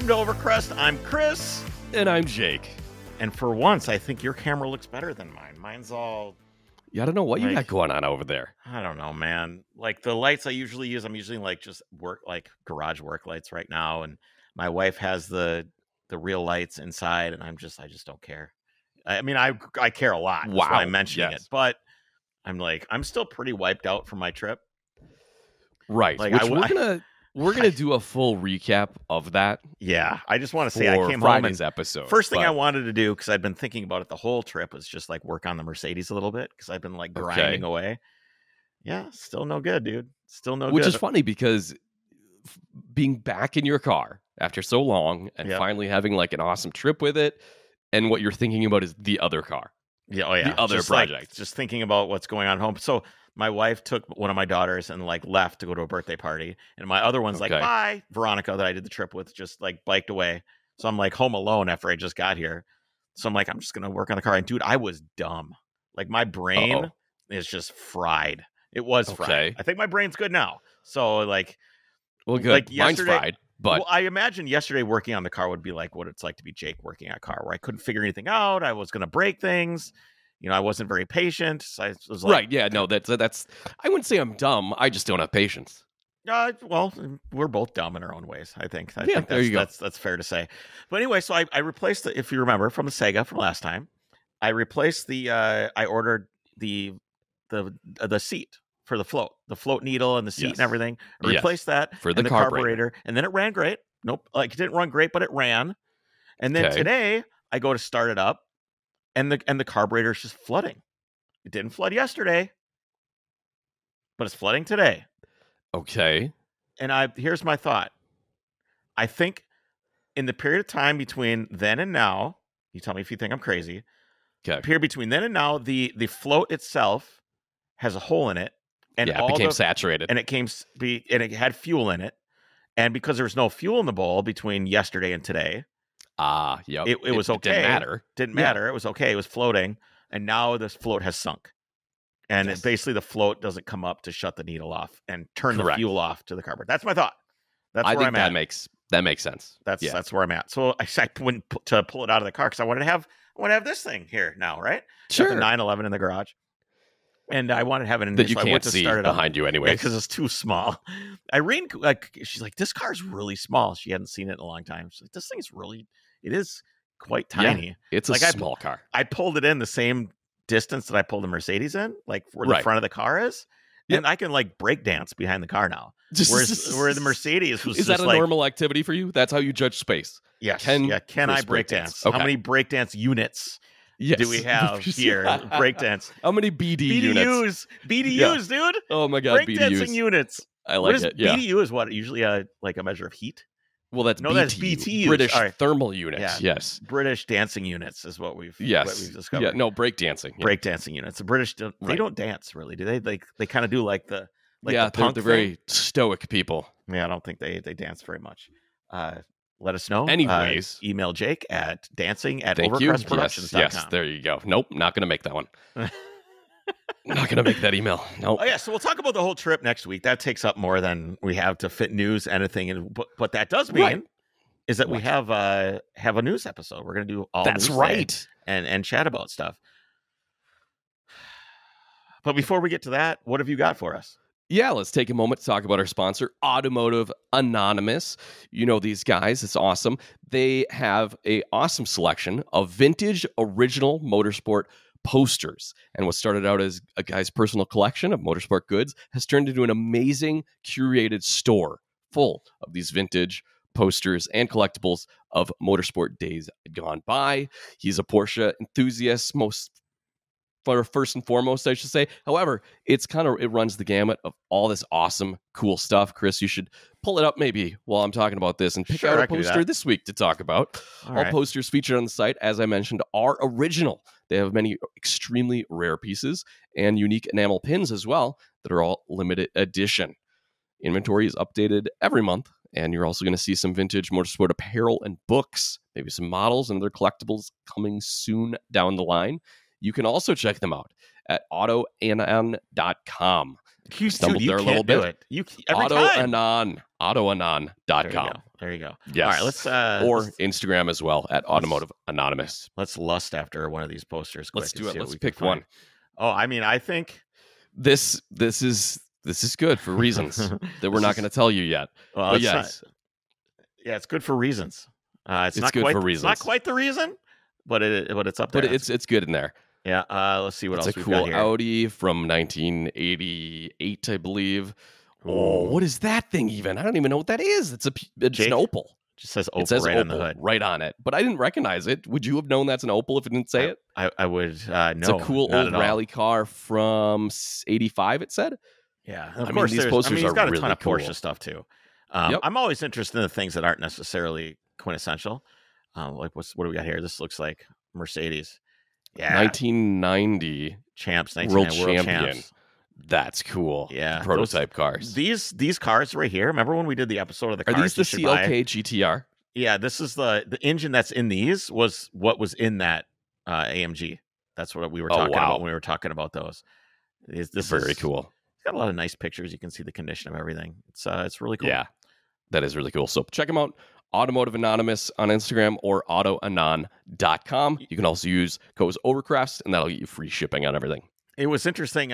to Overcrest. I'm Chris. And I'm Jake. And for once, I think your camera looks better than mine. Mine's all... Yeah, I don't know what you got going on over there. I don't know, man. Like the lights I usually use, I'm usually like just garage work lights right now. And my wife has the real lights inside, and I just don't care. I mean, I care a lot. That's why I'm mentioning it. But I'm still pretty wiped out from my trip. Right. Like we're gonna do a full recap of that. Yeah, I just want to say I came Friday's home and episode. First thing I wanted to do, because I'd been thinking about it the whole trip, was just like work on the Mercedes a little bit, because I've been like grinding away. Yeah, still no good, dude. Still no good. Which is funny because being back in your car after so long and finally having like an awesome trip with it, and what you're thinking about is the other car. Yeah, oh yeah, the other project. Just thinking about what's going on at home. So my wife took one of my daughters and like left to go to a birthday party, and my other one's like, bye. Veronica, that I did the trip with, just like biked away. So I'm like home alone after I just got here. So I'm like, I'm just gonna work on the car. And dude, I was dumb. Like my brain is just fried. It was fried. I think my brain's good now. So like, well, good. Like mine's fried. But I imagine yesterday working on the car would be like what it's like to be Jake working on a car, where I couldn't figure anything out. I was going to break things. You know, I wasn't very patient. So I was like, right. Yeah. No, that's. I wouldn't say I'm dumb. I just don't have patience. Well, we're both dumb in our own ways, I think. I think there you go. That's fair to say. But anyway, so I replaced if you remember from the Sega from last time, I replaced I ordered the seat for the float needle and the seat and everything. I replaced that for the carburetor, and then it ran great. Nope, like it didn't run great, but it ran. And then today I go to start it up, and the carburetor is just flooding. It didn't flood yesterday, but it's flooding today. Okay. And here's my thought. I think in the period of time between then and now, you tell me if you think I'm crazy. Okay. Period between then and now, the float itself has a hole in it. And it became saturated. And it had fuel in it. And because there was no fuel in the bowl between yesterday and today, it was okay. It didn't matter. Didn't matter. It was okay. It was floating. And now this float has sunk. And basically the float doesn't come up to shut the needle off and turn the fuel off to the carburetor. That's my thought. That's where I'm at. That makes sense. That's where I'm at. So I went to pull it out of the car because I wanted to have this thing here now, right? Sure. Got the 911 in the garage. And I wanted to have it in that you can't see behind you anyway, because it's too small. Irene, she's like, this car's really small. She hadn't seen it in a long time. She's like, this thing's it is quite tiny. Yeah, it's a small car. I pulled it in the same distance that I pulled the Mercedes in, like where the front of the car is, and I can like break dance behind the car now. Where the Mercedes was is just that a normal activity for you? That's how you judge space. Yes. Can I break dance? Okay. How many break dance units? Yes. Do we have here? Breakdance. How many units? BDUs, dude. Oh my God, breakdancing units. I like it. Yeah. BDU is what usually like a measure of heat. Well, that's that's BTU. British thermal units. Yeah. Yes. British dancing units is what we've discovered. Yeah. No, breakdancing. Yeah. Breakdancing units. The British they don't dance really, do they? They kind of do like the the punk they're very stoic people. Yeah, I don't think they dance very much. Let us know. Anyways, email Jake at dancing@overcrestproductions.com. Yes, there you go. Nope, not going to make that one. Not going to make that email. Nope. Oh yeah, so we'll talk about the whole trip next week. That takes up more than we have to fit news, anything. And what that does mean is that we have a news episode. We're going to do all that's news right, and chat about stuff. But before we get to that, what have you got for us? Yeah, let's take a moment to talk about our sponsor, Automotive Anonymous. You know these guys. It's awesome. They have an awesome selection of vintage original motorsport posters. And what started out as a guy's personal collection of motorsport goods has turned into an amazing curated store full of these vintage posters and collectibles of motorsport days gone by. He's a Porsche enthusiast, first and foremost, I should say. However, it runs the gamut of all this awesome, cool stuff. Chris, you should pull it up maybe while I'm talking about this and pick out a poster this week to talk about. All posters featured on the site, as I mentioned, are original. They have many extremely rare pieces and unique enamel pins as well that are all limited edition. Inventory is updated every month, and you're also going to see some vintage motorsport apparel and books, maybe some models and other collectibles coming soon down the line. You can also check them out at autoanon.com. You stumbled there a little bit. AutoAnon. autoanon.com. There you go. Yes. All right, let's Instagram as well at Automotive Anonymous. Let's lust after one of these posters. Let's do it. Let's pick one. Oh, I mean, I think this is good for reasons that we're not going to tell you yet. Well, but yes. It's good for reasons. It's not good quite, for reasons. It's not quite the reason, but it's up there. But it's good in there. Yeah. Let's see what else we've got here. It's a cool Audi from 1988, I believe. Oh, what is that thing even? I don't even know what that is. It's an Opel. It just says Opel Opel on the hood. Right on it. But I didn't recognize it. Would you have known that's an Opel if it didn't say it? I would no. It's a cool old rally car from 85, it said. Yeah. Of course, these posters he's got are a ton really of cool. Porsche stuff too. Yep. I'm always interested in the things that aren't necessarily quintessential. Like what do we got here? This looks like Mercedes. Yeah. 1990 champs, world champion. Champs. That's cool. Yeah. Prototype cars. These cars right here. Remember when we did the episode of the cars? Are these the CLK GTR? Yeah, this is the engine that's in these was what was in that AMG. That's what we were talking about when we were talking about those. This is very cool. It's got a lot of nice pictures. You can see the condition of everything. It's really cool. Yeah, that is really cool. So check them out. Automotive Anonymous on Instagram or autoanon.com. You can also use code Overcrest, and that'll get you free shipping on everything. It was interesting.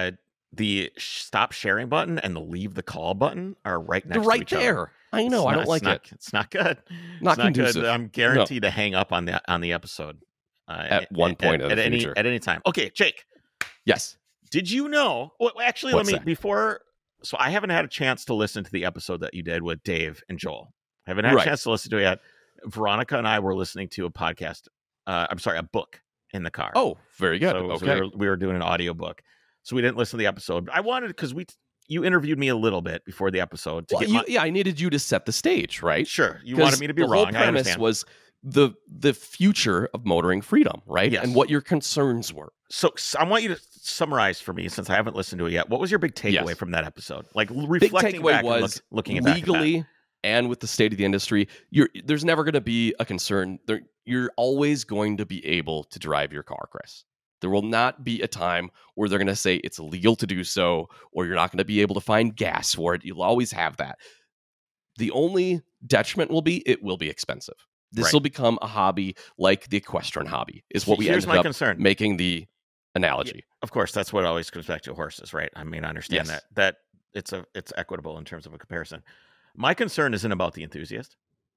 The stop sharing button and the leave the call button are right next to each there. other. I know. I don't like it. It's not good. Not conducive. Good. I'm guaranteed to hang up on the episode at one point at any time. Okay, Jake. Yes. Did you know? Well, actually, What's that? before. So I haven't had a chance to listen to the episode that you did with Dave and Joel. I haven't had a chance to listen to it yet. Veronica and I were listening to a podcast. A book in the car. Oh, very good. So, okay. So we were doing an audio book. So we didn't listen to the episode. I wanted, because you interviewed me a little bit before the episode. I needed you to set the stage, right? Sure. You wanted me to be wrong. The whole premise was the future of motoring freedom, right? Yes. And what your concerns were. So I want you to summarize for me, since I haven't listened to it yet. What was your big takeaway from that episode? Like reflecting back and looking at legally and with the state of the industry, there's never going to be a concern. You're always going to be able to drive your car, Chris. There will not be a time where they're going to say it's illegal to do so, or you're not going to be able to find gas for it. You'll always have that. The only detriment will be it will be expensive. This will become a hobby like the equestrian hobby, is what we ended up making the analogy. Yeah, of course, that's what always comes back to horses, right? I mean, I understand that it's equitable in terms of a comparison. My concern isn't about the enthusiast.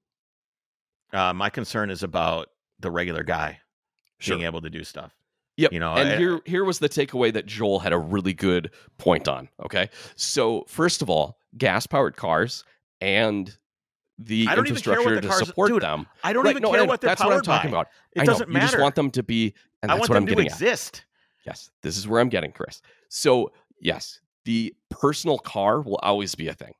My concern is about the regular guy being able to do stuff. Yep. And here was the takeaway that Joel had a really good point on. Okay. So first of all, gas-powered cars and the infrastructure to support them. I don't even care what they're powered by. That's what I'm talking about. It doesn't matter. You just want them to be, and that's what I'm getting at. I want them to exist. Yes. This is where I'm getting, Chris. So yes, the personal car will always be a thing.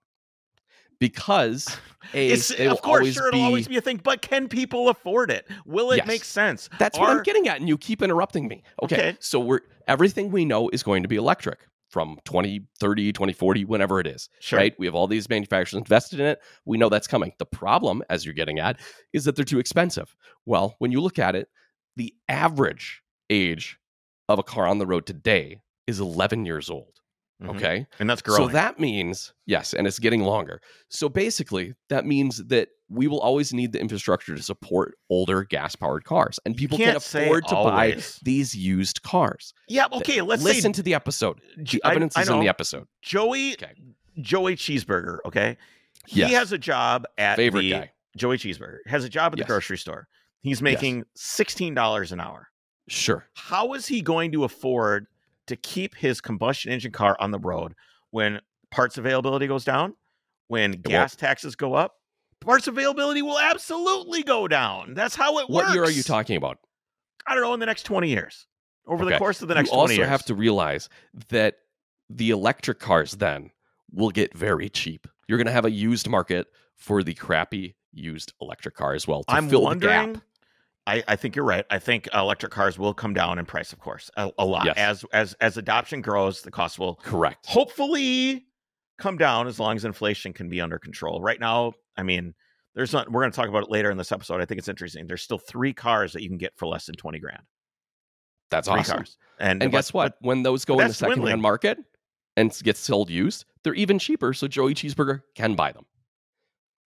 Because it'll always be a thing, but can people afford it? Will it make sense? That's what I'm getting at, and you keep interrupting me. Okay. So everything we know is going to be electric from 2030, 2040, whenever it is. Sure. Right? We have all these manufacturers invested in it. We know that's coming. The problem, as you're getting at, is that they're too expensive. Well, when you look at it, the average age of a car on the road today is 11 years old. Okay. And that's growing. So that means, yes, and it's getting longer. So basically, that means that we will always need the infrastructure to support older gas-powered cars. And people can't afford to buy these used cars. Yeah, okay, listen to the episode. The evidence is in the episode. Joey Cheeseburger, okay? Yes. He has a job at guy. Joey Cheeseburger has a job at the grocery store. He's making $16 an hour. Sure. How is he going to afford to keep his combustion engine car on the road when parts availability goes down, when gas taxes go up? Parts availability will absolutely go down. That's how it works. What year are you talking about? I don't know, in the next 20 years. Over the course of the next 20 years. You also have to realize that the electric cars then will get very cheap. You're going to have a used market for the crappy used electric car as well to fill the gap. I think you're right. I think electric cars will come down in price, of course, a lot. Yes. As adoption grows, the cost will hopefully come down as long as inflation can be under control. Right now, I mean, we're going to talk about it later in this episode. I think it's interesting. There's still 3 cars that you can get for less than 20 grand. That's 3 awesome. Cars. And guess what? When those go in the secondhand market and get sold used, they're even cheaper. So Joey Cheeseburger can buy them.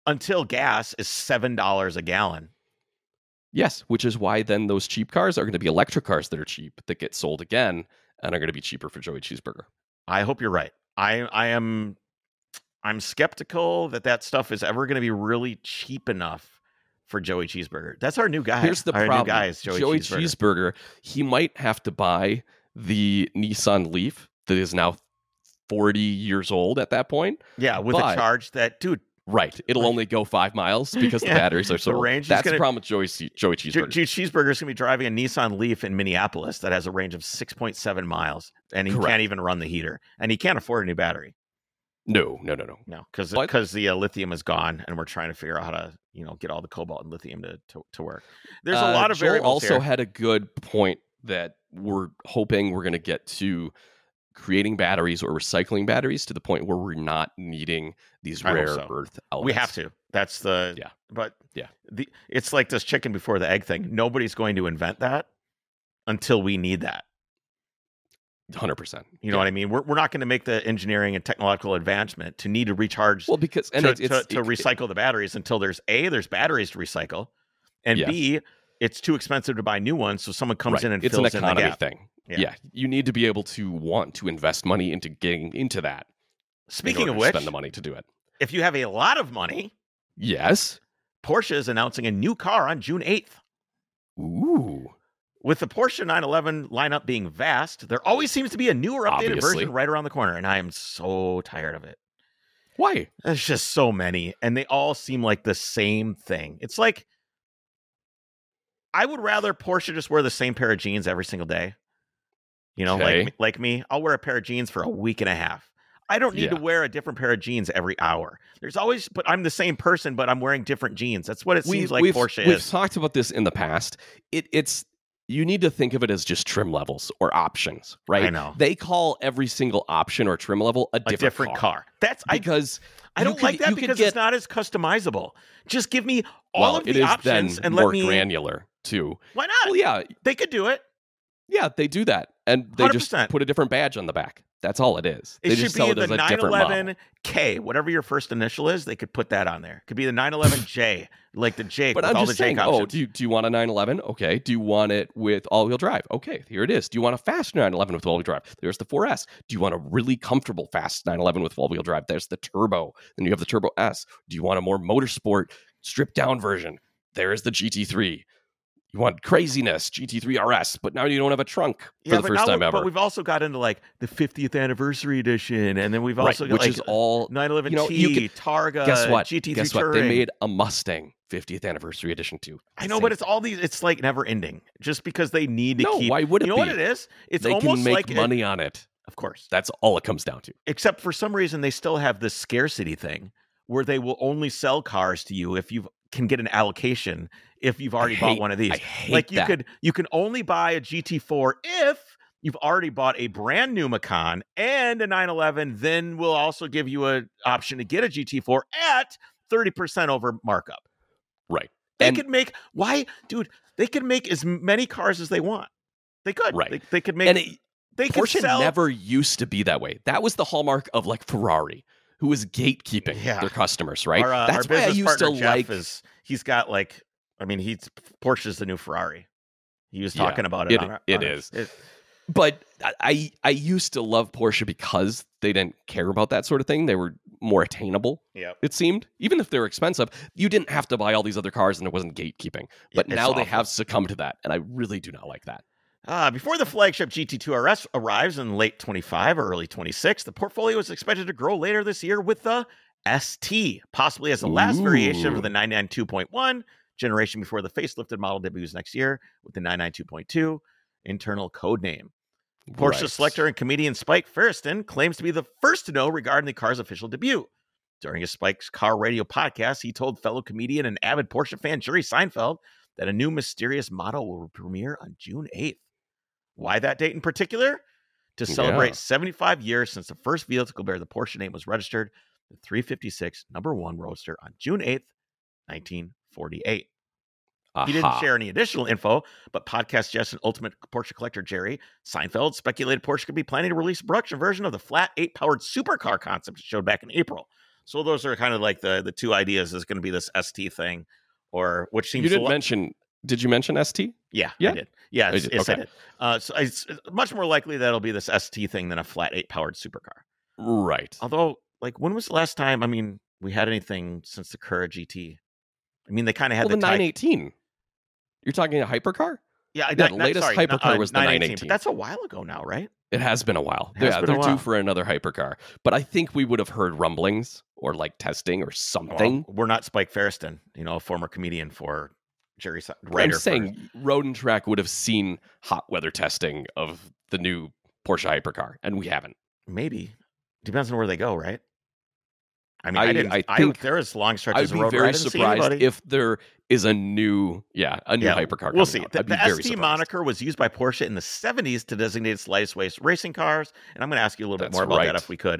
until gas is $7 a gallon. Yes, which is why then those cheap cars are going to be electric cars that are cheap that get sold again and are going to be cheaper for Joey Cheeseburger. I hope you're right. I'm skeptical that stuff is ever going to be really cheap enough for Joey Cheeseburger. That's our new guy. Here's the our problem. New guy is Joey Cheeseburger, he might have to buy the Nissan Leaf that is now 40 years old at that point. Yeah, with a charge that, dude. Right. It'll only go 5 miles because the batteries are so old. That's the problem with Joey Cheeseburger. Joey Cheeseburger is going to be driving a Nissan Leaf in Minneapolis that has a range of 6.7 miles, and he can't even run the heater, and he can't afford a new battery. No, because the lithium is gone, and we're trying to figure out how to get all the cobalt and lithium to work. There's a lot of variables. Joel also here. had a good point that we're hoping we're going to get to creating batteries or recycling batteries to the point where we're not needing these rare earth elements. We have to. That's the But it's like this chicken before the egg thing. Nobody's going to invent that until we need that. 100%. You know what I mean? We're not going to make the engineering and technological advancement to need to recharge. Well, because to recycle the batteries until there's batteries to recycle, and B, it's too expensive to buy new ones. So someone comes in and fills in the gap. It's an economy thing. Yeah, you need to be able to want to invest money into getting into that. Speaking of which, spend the money to do it. If you have a lot of money, yes, Porsche is announcing a new car on June 8th. Ooh. With the Porsche 911 lineup being vast, there always seems to be a newer updated version right around the corner, and I am so tired of it. Why? There's just so many, and they all seem like the same thing. It's like, I would rather Porsche just wear the same pair of jeans every single day. Like me, I'll wear a pair of jeans for a week and a half. I don't need to wear a different pair of jeans every hour. But I'm the same person, but I'm wearing different jeans. That's what it seems like Porsche is. We've talked about this in the past. You need to think of it as just trim levels or options, right? I know. They call every single option or trim level a different car. I don't like that because it's not as customizable. Just give me all of the options and let me granular too. Why not? Well, yeah, they could do it. Yeah, they do that, and they 100%. Just put a different badge on the back. That's all it is. It should be the 911K, whatever your first initial is. They could put that on there. It could be the 911J, like the J with all the J options. Do you want a 911? Okay. Do you want it with all-wheel drive? Okay, here it is. Do you want a fast 911 with all-wheel drive? There's the 4S. Do you want a really comfortable fast 911 with all-wheel drive? There's the Turbo. Then you have the Turbo S. Do you want a more motorsport, stripped-down version? There is the GT3. You want craziness, GT3 RS, but now you don't have a trunk for the first time ever. But we've also got into like the 50th anniversary edition, and then we've also got which is all 911T, Targa, guess what? GT3 Touring. They made a Mustang 50th anniversary edition too. I know, but it's all these. It's like never ending, just because they need to keep. Why would it be? You know what it is? It's they almost can make money on it. Of course, that's all it comes down to. Except for some reason, they still have this scarcity thing where they will only sell cars to you if you can get an allocation if you've already bought one of these. You can only buy a GT4 if you've already bought a brand new Macan and a 911. Then we'll also give you an option to get a GT4 at 30% over markup. Right. They could make they could make as many cars as they want. They could. Right. They could make Porsche never used to be that way. That was the hallmark of like Ferrari, who was gatekeeping their customers, right? That's why I used to like. He's got like, Porsche's the new Ferrari. He was talking about it. It is. But I used to love Porsche because they didn't care about that sort of thing. They were more attainable. Yeah, it seemed. Even if they were expensive, you didn't have to buy all these other cars, and it wasn't gatekeeping. But now they have succumbed to that, and I really do not like that. Before the flagship GT2 RS arrives in late 25 or early 26, the portfolio is expected to grow later this year with the ST, possibly as the last variation of the 992.1 generation before the facelifted model debuts next year with the 992.2 internal code name. Porsche selector and comedian Spike Feresten claims to be the first to know regarding the car's official debut. During his Spike's Car Radio podcast, he told fellow comedian and avid Porsche fan Jerry Seinfeld that a new mysterious model will premiere on June 8th. Why that date in particular? To celebrate 75 years since the first vehicle to bear the Porsche name was registered, the 356 #1 Roadster on June 8th, 1948. He didn't share any additional info, but podcast guest and ultimate Porsche collector Jerry Seinfeld speculated Porsche could be planning to release a production version of the flat 8-powered supercar concept it showed back in April. So those are kind of like the two ideas. Is going to be this ST thing, or which seems you didn't mention. Did you mention ST? Yeah, yeah? I did. Yeah, yes, okay. I did. So it's much more likely that it'll be this ST thing than a flat 8 powered supercar. Right. Although, like, when was the last time? I mean, we had anything since the Cura GT. I mean, they kind of had the 918. You're talking a hypercar? Yeah, the latest hypercar was the 918. But that's a while ago now, right? It has been a while. Yeah, they're due for another hypercar. But I think we would have heard rumblings or like testing or something. Well, we're not Spike Ferriston, a former comedian for Jerry writer. I'm saying Road and Track would have seen hot weather testing of the new Porsche hypercar, and we haven't. Maybe. Depends on where they go, right? I mean, I think there is long stretches of road. I'd be very surprised if there is a new hypercar. We'll see. The ST moniker was used by Porsche in the 70s to designate its lightest weight racing cars, and I'm going to ask you a little bit more about that if we could.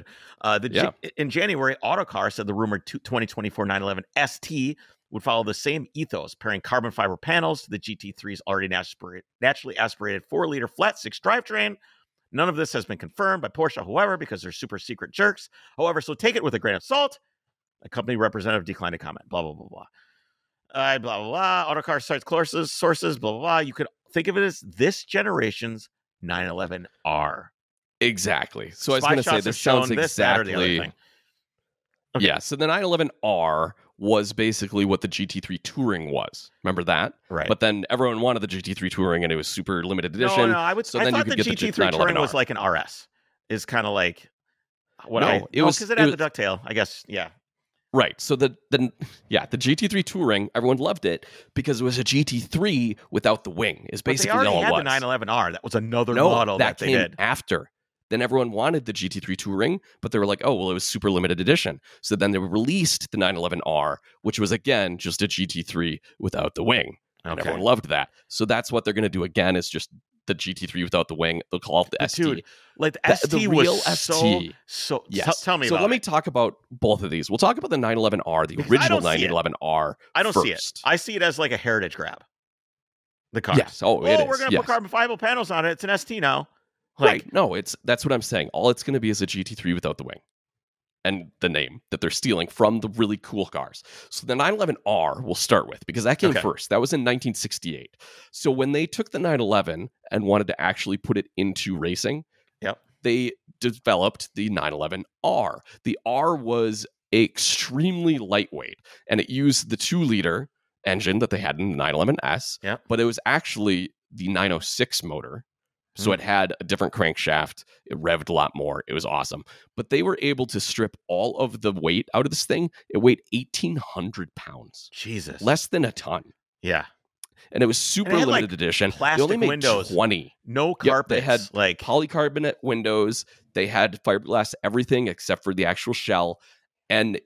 In January, Autocar said the rumored 2024 911 ST would follow the same ethos, pairing carbon fiber panels to the GT3's already naturally aspirated 4-liter flat 6 drivetrain. None of this has been confirmed by Porsche, however, because they're super secret jerks. However, so take it with a grain of salt. A company representative declined to comment. Blah, blah, blah, blah. Blah, blah, blah. Autocar cites sources, blah, blah, blah. You could think of it as this generation's 911R. Exactly. So I was going to say, this sounds exactly... Okay. Yeah, so the 911R was basically what the GT3 Touring was. Remember that? Right. But then everyone wanted the GT3 Touring, and it was super limited edition. No, I thought the GT3 Touring was like an RS. Is kind of like what it was because it had the ducktail. I guess, yeah. Right. So the GT3 Touring, everyone loved it because it was a GT3 without the wing. Is basically all it was. They already had the 911R. That was another model that they did after. Then everyone wanted the GT3 Touring, but they were like, oh, well, it was super limited edition. So then they released the 911R, which was, again, just a GT3 without the wing. And everyone loved that. So that's what they're going to do again, is just the GT3 without the wing. They'll call it the ST. Dude, like the ST the real was ST. So yes. Tell me about it. So let me talk about both of these. We'll talk about the 911R, the original 911R I don't see it. I see it as like a heritage grab. The car. Yes. Oh, it is. We're going to put carbon fiber panels on it. It's an ST now. Right. No, that's what I'm saying. All it's going to be is a GT3 without the wing and the name that they're stealing from the really cool cars. So the 911R we'll start with, because that came first. That was in 1968. So when they took the 911 and wanted to actually put it into racing, they developed the 911R. The R was extremely lightweight, and it used the 2-liter engine that they had in the 911S, but it was actually the 906 motor. So it had a different crankshaft. It revved a lot more. It was awesome. But they were able to strip all of the weight out of this thing. It weighed 1,800 pounds. Jesus. Less than a ton. Yeah. And it was super limited edition. Plastic they only made windows. 20. No carpets. They had polycarbonate windows. They had fiberglass everything except for the actual shell. And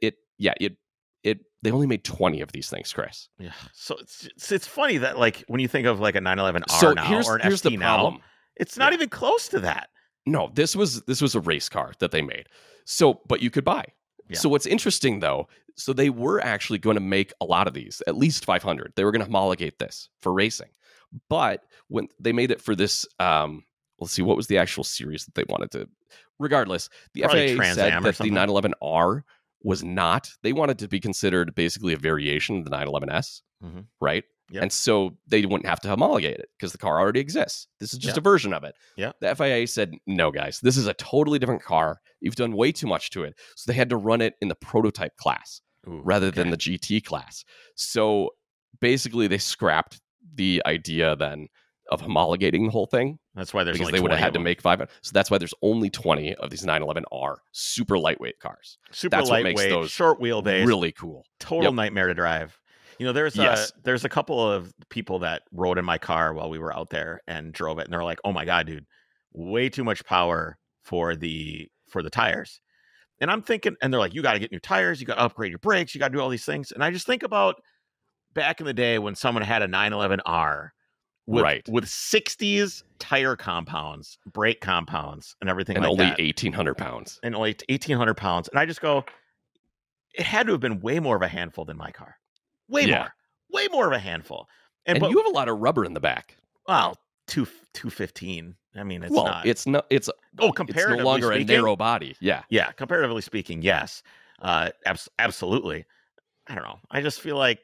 they only made 20 of these things, Chris. Yeah. So it's funny that, like, when you think of like a 911R or an ST now, it's not even close to that. No, this was a race car that they made. So, but you could buy. Yeah. So what's interesting though, so they were actually going to make a lot of these, at least 500. They were going to homologate this for racing. But when they made it for this, let's see, what was the actual series that they wanted to? Regardless, the FAA said that the 911R was not. They wanted to be considered basically a variation of the 911S, right? Yep. And so they wouldn't have to homologate it because the car already exists. This is just a version of it. Yeah. The FIA said, no, guys, this is a totally different car. You've done way too much to it. So they had to run it in the prototype class rather than the GT class. So basically they scrapped the idea then of homologating the whole thing. That's why there's because only they would have had to make 5. So that's why there's only 20 of these 911R super lightweight cars. That's lightweight, what makes those short wheelbase, really cool. Total nightmare to drive. There's a couple of people that rode in my car while we were out there and drove it, and they're like, "Oh my god, dude, way too much power for the tires." And I'm thinking, and they're like, "You got to get new tires, you got to upgrade your brakes, you got to do all these things." And I just think about back in the day when someone had a 911R with 60s tire compounds, brake compounds, and everything and like that, and only 1,800 pounds, and only 1,800 pounds, and I just go, it had to have been way more of a handful than my car. Way more of a handful. And you have a lot of rubber in the back. Well, 215. I mean, it's not. It's comparatively it's no longer speaking, a narrow body. Yeah. Yeah, comparatively speaking, yes. Absolutely. I don't know. I just feel like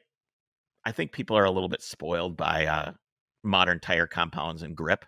I think people are a little bit spoiled by modern tire compounds and grip.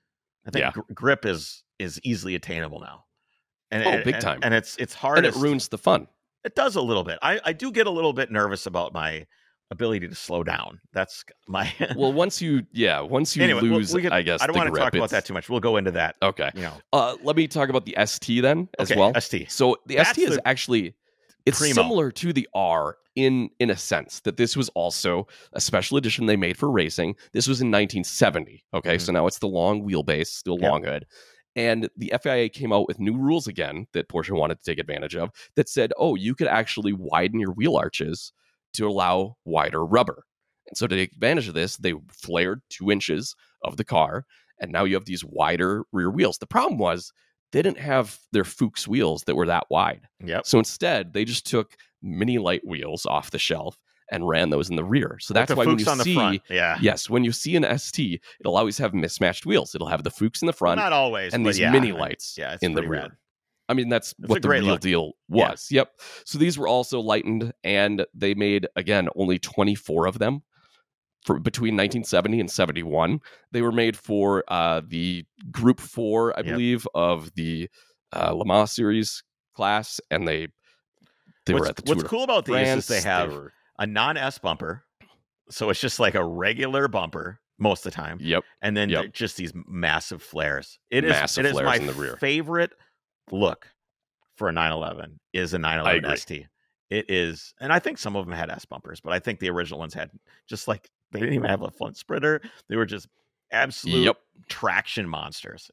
I think grip is easily attainable now. And big time. And it's hard. And it ruins the fun. It does a little bit. I do get a little bit nervous about my ability to slow down. That's my well, once you anyway, lose, I guess I don't want to talk about that too much. We'll go into that. Okay. Let me talk about the ST then as well. ST. So the ST is actually similar to the R in a sense that this was also a special edition they made for racing. This was in 1970. Okay, so now it's the long wheelbase, still long hood. And the FIA came out with new rules again that Porsche wanted to take advantage of that said, you could actually widen your wheel arches to allow wider rubber. And so to take advantage of this, they flared 2 inches of the car, and now you have these wider rear wheels. The problem was they didn't have their Fuchs wheels that were that wide. Yep. So instead, they just took mini light wheels off the shelf and ran those in the rear. So that's why when you see, when you see an ST, it'll always have mismatched wheels. It'll have the Fuchs in the front, not always, and these mini lights in the rear. Rad. I mean, that's what the real deal was. Yep. So these were also lightened, and they made, again, only 24 of them for between 1970 and 71. They were made for the Group 4, I believe, of the Le Mans Series class, and they were at the Tour What's cool about these is they have a non-S bumper, so it's just like a regular bumper most of the time. Yep. And then just these massive flares. It is my in the rear. favorite look for a 911 is a 911 ST. It is, and I think some of them had S bumpers, but I think the original ones had just like, they didn't even have a front splitter. They were just absolute traction monsters.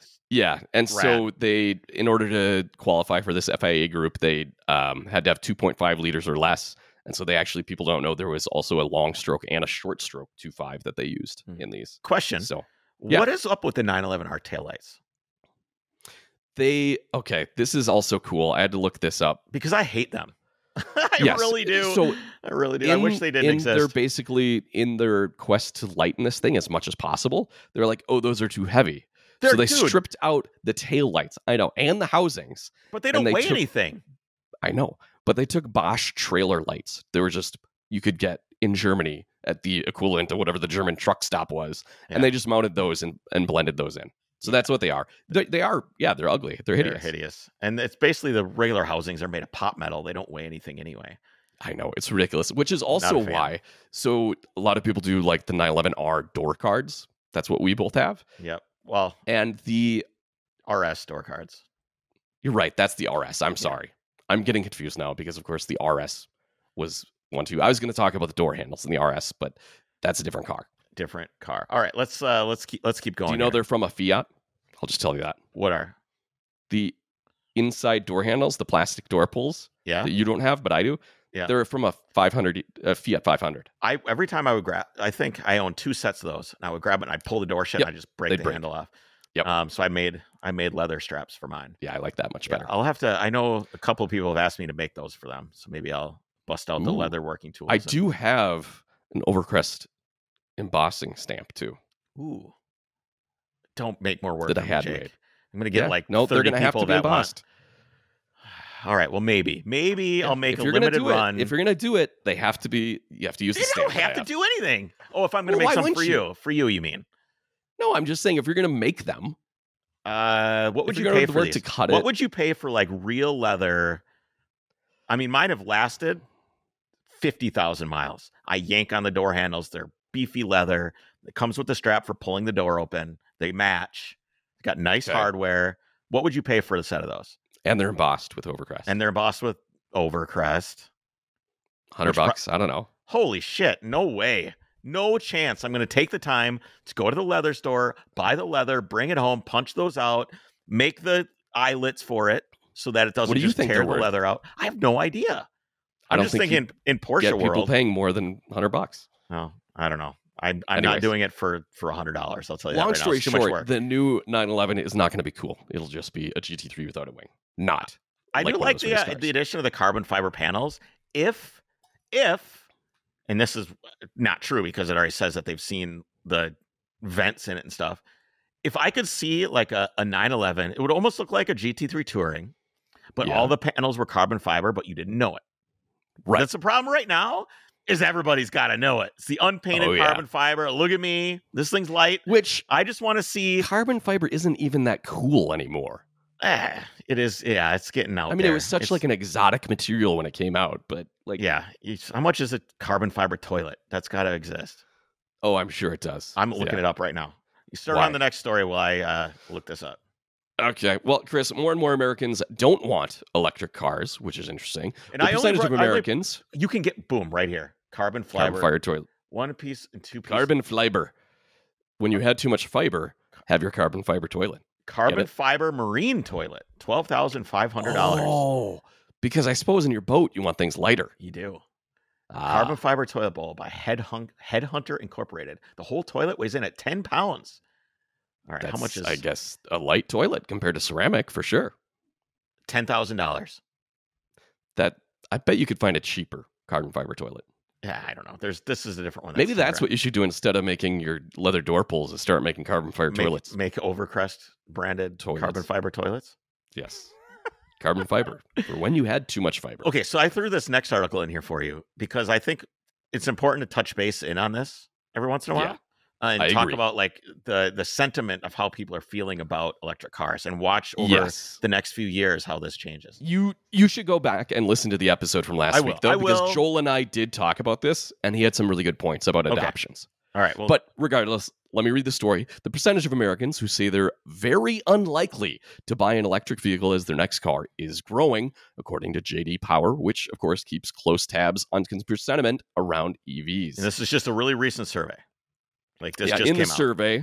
And rad. So they, in order to qualify for this FIA group, they had to have 2.5 liters or less. And so people don't know, there was also a long stroke and a short stroke 2.5 that they used in these. Question. So what is up with the 911R taillights? This is also cool. I had to look this up. Because I hate them. I really do. So I really do. I wish they didn't exist. They're basically, in their quest to lighten this thing as much as possible, they're like, those are too heavy. So they stripped out the tail lights, I know, and the housings. But they don't weigh anything. I know. But they took Bosch trailer lights. They were just, you could get in Germany at the equivalent of whatever the German truck stop was. Yeah. And they just mounted those and blended those in. So that's what they are. They are, they're ugly. They're hideous. They're hideous. And it's basically the regular housings are made of pop metal. They don't weigh anything anyway. I know. It's ridiculous, which is also why. So a lot of people do like the 911R door cards. That's what we both have. Yep. Well. And the RS door cards. You're right. That's the RS. I'm sorry. I'm getting confused now because, of course, the RS was one, too. I was going to talk about the door handles in the RS, but that's a different car. Different car. All right, let's keep going. Do you know they're from a Fiat? I'll just tell you that. What are the inside door handles? The plastic door pulls. Yeah, that you don't have, but I do. Yeah, they're from a Fiat 500. Every time I would grab, I think I own 2 sets of those. And I would grab it and I'd pull the door shut and I just break the handle off. Yep. So I made leather straps for mine. Yeah, I like that much better. I'll have to. I know a couple of people have asked me to make those for them, so maybe I'll bust out the leather working tools. I do have an Overcrest embossing stamp too. Ooh! Don't make more work that I had Jake. made. I'm gonna get 30 they're gonna have to be embossed. All right. Well, maybe I'll make a limited run. If you're gonna do it, they have to be. You have to use. They don't have to do anything. Oh, if I'm gonna make some for you, you mean? No, I'm just saying if you're gonna make them. What would you pay for these? To cut what would you pay for like real leather? I mean, mine have lasted 50,000 miles. I yank on the door handles. They're beefy leather. It comes with the strap for pulling the door open. They match. Got nice hardware. What would you pay for a set of those? And they're embossed with Overcrest. $100. I don't know. Holy shit. No way. No chance. I'm going to take the time to go to the leather store, buy the leather, bring it home, punch those out, make the eyelets for it so that it doesn't just tear the leather out. I have no idea. I'm just thinking in Porsche world. People paying more than $100. No, I don't know. I'm not doing it for $100. I'll tell you that right now. Long story short, the new 911 is not going to be cool. It'll just be a GT3 without a wing. Not. I do like the addition of the carbon fiber panels. If, and this is not true because it already says that they've seen the vents in it and stuff. If I could see like a 911, it would almost look like a GT3 Touring, but all the panels were carbon fiber, but you didn't know it. Right. That's the problem right now. Is everybody's got to know it. It's the unpainted carbon fiber. Look at me. This thing's light. Which I just want to see. Carbon fiber isn't even that cool anymore. It is. Yeah, it's getting out. I mean, it was such like an exotic material when it came out, but like, yeah. How much is a carbon fiber toilet? That's got to exist. Oh, I'm sure it does. I'm looking it up right now. You start on the next story while I look this up. Okay. Well, Chris, more and more Americans don't want electric cars, which is interesting. And the percentage of Americans... You can get, boom, right here. Carbon fiber toilet. One piece and two pieces. Carbon fiber. When you had too much fiber, have your carbon fiber toilet. Carbon fiber marine toilet. $12,500. Oh, because I suppose in your boat, you want things lighter. You do. Carbon fiber toilet bowl by Headhunter Incorporated. The whole toilet weighs in at 10 pounds. All right, how much is... I guess a light toilet compared to ceramic, for sure. $10,000. I bet you could find a cheaper carbon fiber toilet. Yeah, I don't know. This is a different one. Maybe that's what you should do instead of making your leather door pulls, is start making carbon fiber toilets. Make Overcrest branded carbon fiber toilets? Yes. Carbon fiber for when you had too much fiber. Okay, so I threw this next article in here for you because I think it's important to touch base in on this every once in a while. And talk about like the sentiment of how people are feeling about electric cars and watch over the next few years how this changes. You should go back and listen to the episode from last week, though, because Joel and I did talk about this, and he had some really good points about adoptions. All right. Well, but regardless, let me read the story. The percentage of Americans who say they're very unlikely to buy an electric vehicle as their next car is growing, according to JD Power, which, of course, keeps close tabs on consumer sentiment around EVs. And this is just a really recent survey. Like this just in came the survey,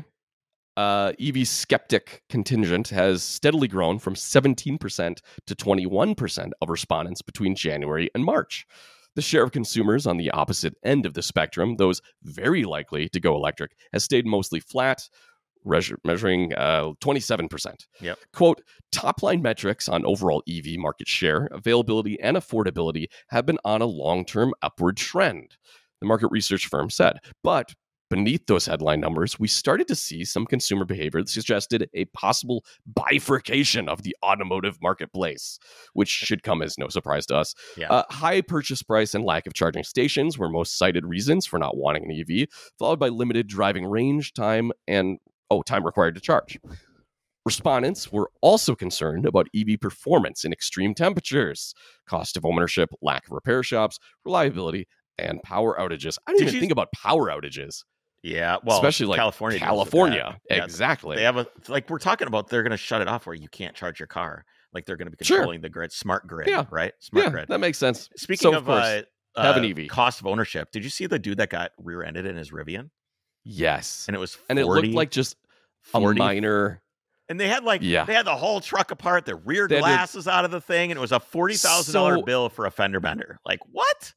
EV skeptic contingent has steadily grown from 17% to 21% of respondents between January and March. The share of consumers on the opposite end of the spectrum, those very likely to go electric, has stayed mostly flat, measuring 27%. Yep. Quote, top-line metrics on overall EV market share, availability, and affordability have been on a long-term upward trend, the market research firm said. But beneath those headline numbers, we started to see some consumer behavior that suggested a possible bifurcation of the automotive marketplace, which should come as no surprise to us. Yeah. High purchase price and lack of charging stations were most cited reasons for not wanting an EV, followed by limited driving range, time required to charge. Respondents were also concerned about EV performance in extreme temperatures, cost of ownership, lack of repair shops, reliability, and power outages. I didn't even think about power outages. Yeah, well, especially like California. Exactly. They have we're talking about, they're going to shut it off where you can't charge your car. Like they're going to be controlling the grid, smart grid, right? Smart grid. That makes sense. Speaking of have an EV. Cost of ownership, did you see the dude that got rear-ended in his Rivian? Yes. And it was 40, and it looked like just 40, a minor. And they had they had the whole truck apart, the rear glass was out of the thing, and it was a $40,000 bill for a fender bender. Like, what?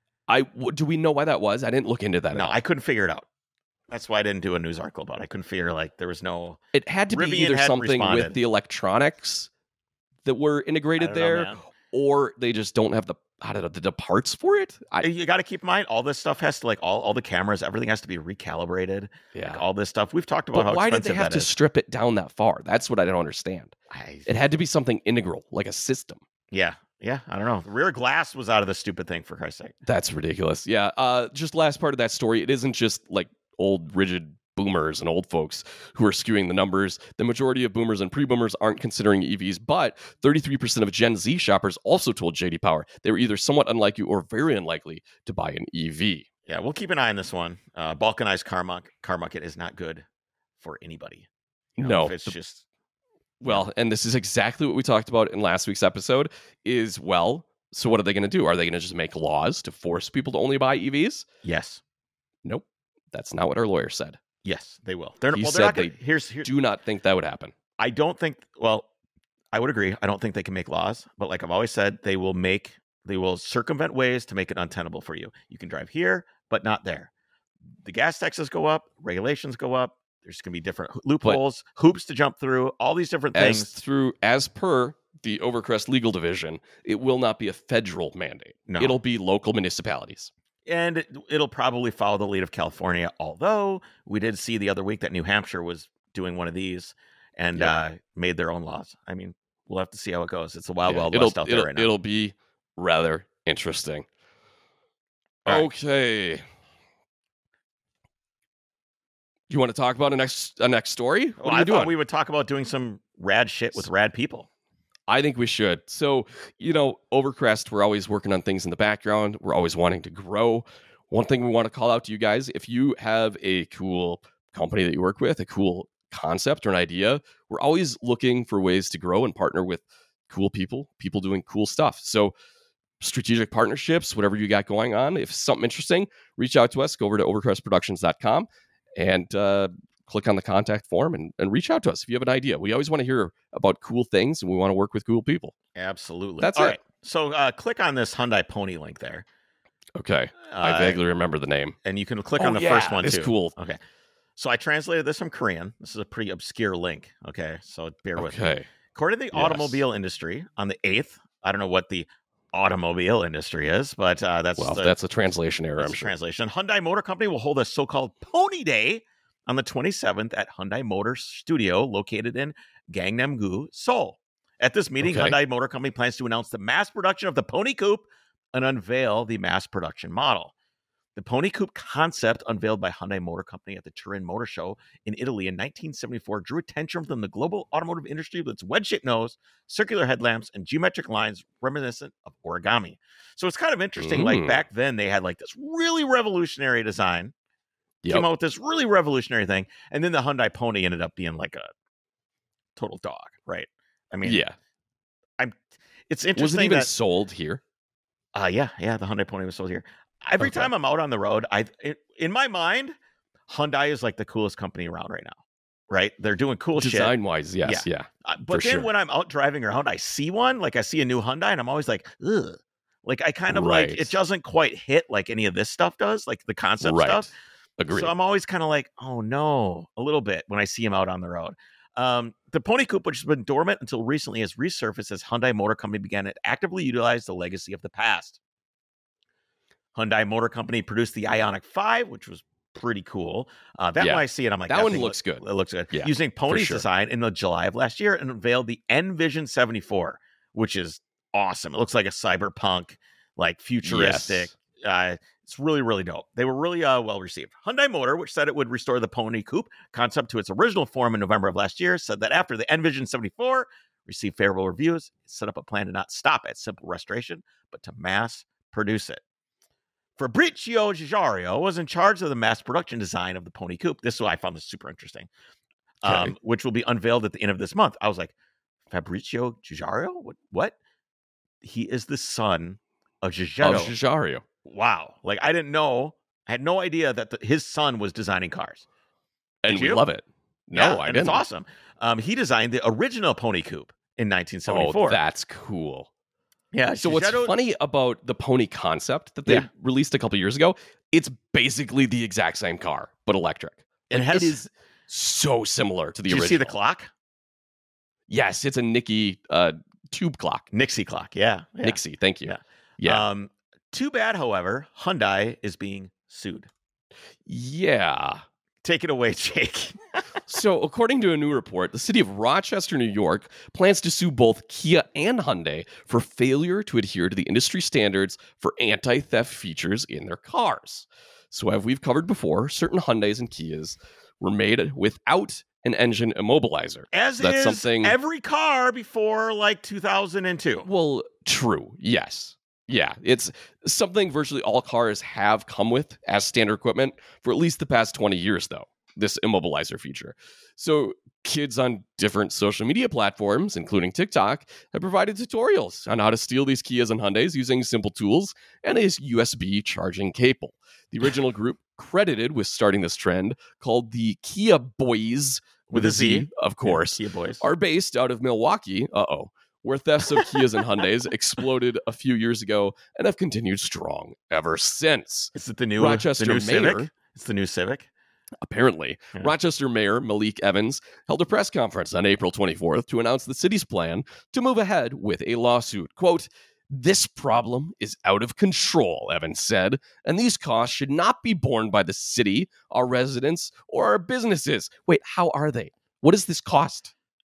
Do we know why that was? I didn't look into that. No, I couldn't figure it out. That's why I didn't do a news article about it. I couldn't figure, there was no... It had to be either something with the electronics that were integrated there, or they just don't have the parts for it. You got to keep in mind, all this stuff has to, all the cameras, everything has to be recalibrated. Yeah. All this stuff. We've talked about how expensive that is. Why did they have to strip it down that far? That's what I don't understand. It had to be something integral, like a system. Yeah. Yeah, I don't know. The rear glass was out of the stupid thing, for Christ's sake. That's ridiculous. Yeah. Just last part of that story, it isn't just old rigid boomers and old folks who are skewing the numbers. The majority of boomers and pre-boomers aren't considering EVs, but 33% of Gen Z shoppers also told JD Power they were either somewhat unlikely or very unlikely to buy an EV. Yeah, we'll keep an eye on this one. Balkanized car market is not good for anybody. It's just... Well, and this is exactly what we talked about in last week's episode so what are they going to do? Are they going to just make laws to force people to only buy EVs? Yes. Nope. That's not what our lawyer said. Yes, they will. They're not going to... do not think that would happen. I don't think... Well, I would agree. I don't think they can make laws. But like I've always said, they will circumvent ways to make it untenable for you. You can drive here, but not there. The gas taxes go up. Regulations go up. There's going to be different loopholes, hoops to jump through, all these different things. As per the Overcrest legal division, it will not be a federal mandate. No. It'll be local municipalities. And it'll probably follow the lead of California, although we did see the other week that New Hampshire was doing one of these and made their own laws. I mean, We'll have to see how it goes. It's a wild west out there right now. It'll be rather interesting. Right. Okay. You want to talk about a next story? What are you doing? Thought we would talk about doing some rad shit with rad people. I think we should. So, Overcrest, we're always working on things in the background. We're always wanting to grow. One thing we want to call out to you guys, if you have a cool company that you work with, a cool concept or an idea, we're always looking for ways to grow and partner with cool people doing cool stuff. So strategic partnerships, whatever you got going on, if something interesting, reach out to us, go over to overcrestproductions.com and click on the contact form and reach out to us if you have an idea. We always want to hear about cool things, and we want to work with cool people. Absolutely. That's all it. Right. So click on this Hyundai Pony link there. Okay. I vaguely remember the name. And you can click on the first one, too. It's cool. Okay. So I translated this from Korean. This is a pretty obscure link. Okay. So bear with me. According to the automobile industry, on the 8th, I don't know what the automobile industry is, but that's a translation error. I'm sure. Translation. Hyundai Motor Company will hold a so-called Pony Day on the 27th at Hyundai Motor Studio, located in Gangnam-gu, Seoul. At this meeting, Hyundai Motor Company plans to announce the mass production of the Pony Coupe and unveil the mass production model. The Pony Coupe concept, unveiled by Hyundai Motor Company at the Turin Motor Show in Italy in 1974, drew attention from the global automotive industry with its wedge-shaped nose, circular headlamps, and geometric lines reminiscent of origami. So it's kind of interesting. Like back then, they had like this really revolutionary design. Came out with this really revolutionary thing, and then the Hyundai Pony ended up being like a total dog, right? I mean, it's interesting. Was it even sold here? Yeah, the Hyundai Pony was sold here. Every time I'm out on the road, in my mind, Hyundai is like the coolest company around right now, right? They're doing cool shit. Design-wise, yes, yeah. But then when I'm out driving around, I see one, like I see a new Hyundai, and I'm always like, ugh. Like I kind of like, it doesn't quite hit like any of this stuff does, like the concept stuff. Agreed. So I'm always kind of like, oh no, a little bit when I see him out on the road. The Pony Coupe, which has been dormant until recently, has resurfaced as Hyundai Motor Company began to actively utilize the legacy of the past. Hyundai Motor Company produced the Ioniq 5, which was pretty cool. When I see it, I'm like, that one looks good. It looks good. Yeah, using Pony's design in the July of last year, and unveiled the Envision 74, which is awesome. It looks like a cyberpunk, like futuristic. It's really, really dope. They were really well received. Hyundai Motor, which said it would restore the Pony Coupe concept to its original form in November of last year, said that after the Envision 74 received favorable reviews, it set up a plan to not stop at simple restoration, but to mass produce it. Fabrizio Giugiaro was in charge of the mass production design of the Pony Coupe. This is why I found this super interesting, which will be unveiled at the end of this month. I was like, Fabrizio Giugiaro? What? He is the son of Giugiaro. Wow. Like, I didn't know. I had no idea that his son was designing cars. And we love it. No, I didn't. It's awesome. He designed the original Pony Coupe in 1974. Oh, that's cool. Yeah. So what's funny about the Pony concept that they released a couple years ago, it's basically the exact same car, but electric. And it is so similar to the original. Did you see the clock? Yes, it's a Nixie tube clock. Nixie clock, yeah. Nixie, thank you. Yeah. Too bad, however, Hyundai is being sued. Yeah. Take it away, Jake. So, according to a new report, the city of Rochester, New York, plans to sue both Kia and Hyundai for failure to adhere to the industry standards for anti-theft features in their cars. So, as we've covered before, certain Hyundais and Kias were made without an engine immobilizer. That's something every car before like 2002. Well, true. Yes. Yeah, it's something virtually all cars have come with as standard equipment for at least the past 20 years, though, this immobilizer feature. So kids on different social media platforms, including TikTok, have provided tutorials on how to steal these Kias and Hyundais using simple tools and a USB charging cable. The original group credited with starting this trend, called the Kia Boys, with a Z, of course, Kia Boys, are based out of Milwaukee. Where thefts of Kias and Hyundais exploded a few years ago and have continued strong ever since. Is it the new Rochester mayor? Civic? It's the new Civic? Apparently. Yeah. Rochester Mayor Malik Evans held a press conference on April 24th to announce the city's plan to move ahead with a lawsuit. Quote, "This problem is out of control," Evans said, "and these costs should not be borne by the city, our residents, or our businesses." Wait, how are they? What does this cost?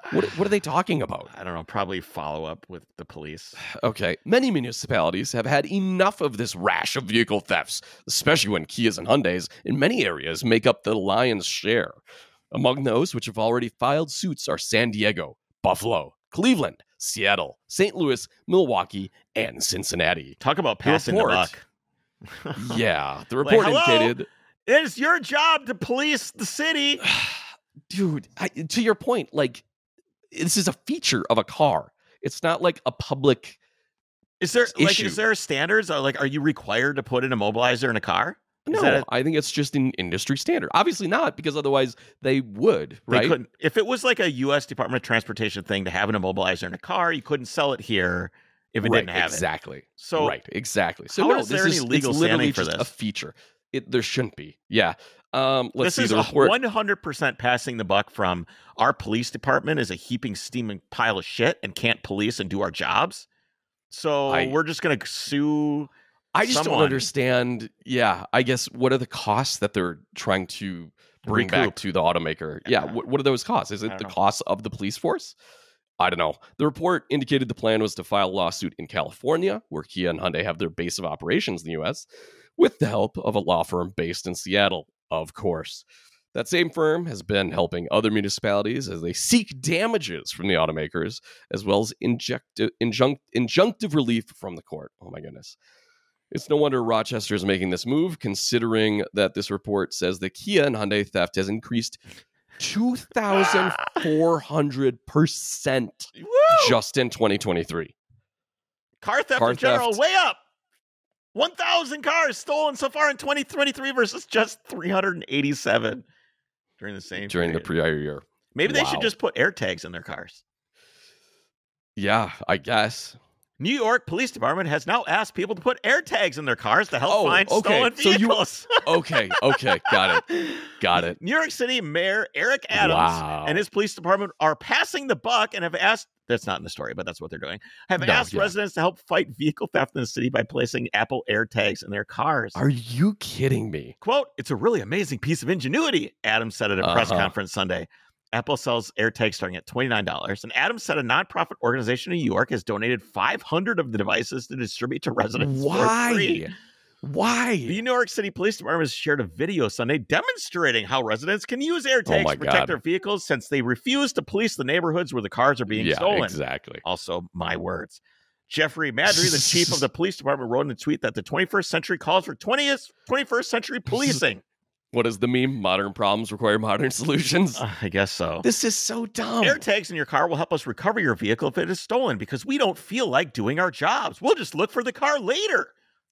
What are they talking about? I don't know. Probably follow up with the police. Okay. Many municipalities have had enough of this rash of vehicle thefts, especially when Kias and Hyundais in many areas make up the lion's share. Among those which have already filed suits are San Diego, Buffalo, Cleveland, Seattle, St. Louis, Milwaukee, and Cincinnati. Talk about passing the buck. Yeah. The report indicated... It's your job to police the city. Dude, to your point, like, this is a feature of a car. It's not like a public issue. Is there standards? Are you required to put an immobilizer in a car? No, I think it's just an industry standard. Obviously not, because otherwise they would, right? They couldn't. If it was like a U.S. Department of Transportation thing to have an immobilizer in a car, you couldn't sell it here if it didn't have exactly. it. So exactly. So how is there any legal standing for this? A feature. There shouldn't be. Yeah. This is 100% passing the buck from our police department is a heaping, steaming pile of shit and can't police and do our jobs. So we're just going to sue. I just don't understand. Yeah, I guess what are the costs that they're trying to bring back to the automaker? Yeah, what are those costs? Is it the cost of the police force? I don't know. The report indicated the plan was to file a lawsuit in California, where Kia and Hyundai have their base of operations in the U.S., with the help of a law firm based in Seattle, of course. That same firm has been helping other municipalities as they seek damages from the automakers, as well as injunctive relief from the court. Oh my goodness. It's no wonder Rochester is making this move, considering that this report says the Kia and Hyundai theft has increased 2,400% just in 2023. Car theft in general, way up. 1,000 cars stolen so far in 2023 versus just 387 during the prior year. Maybe they should just put air tags in their cars. Yeah, I guess. New York Police Department has now asked people to put air tags in their cars to help find stolen vehicles. Okay, got it. New York City Mayor Eric Adams and his police department are passing the buck and have asked, that's not in the story, but that's what they're doing, asked residents to help fight vehicle theft in the city by placing Apple air tags in their cars. Are you kidding me? Quote, it's a really amazing piece of ingenuity, Adams said at a press conference Sunday. Apple sells air tags starting at $29, and Adams said a nonprofit organization in New York has donated 500 of the devices to distribute to residents for free. Why? The New York City Police Department has shared a video Sunday demonstrating how residents can use air tags to protect their vehicles since they refuse to police the neighborhoods where the cars are being stolen. Exactly. Also, my words. Jeffrey Madry, the chief of the police department, wrote in a tweet that the 21st century calls for 21st century policing. What is the meme? Modern problems require modern solutions? I guess so. This is so dumb. Air tags in your car will help us recover your vehicle if it is stolen because we don't feel like doing our jobs. We'll just look for the car later.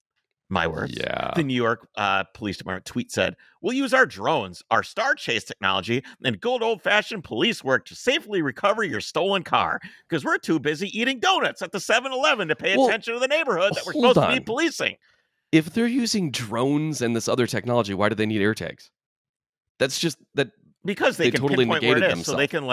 My words. Yeah. The New York Police Department tweet said, we'll use our drones, our Star Chase technology, and good old-fashioned police work to safely recover your stolen car because we're too busy eating donuts at the 7-Eleven to pay attention to the neighborhood that we're supposed to be policing. If they're using drones and this other technology, why do they need air tags? That's just that because they can totally pinpoint where it is, so they can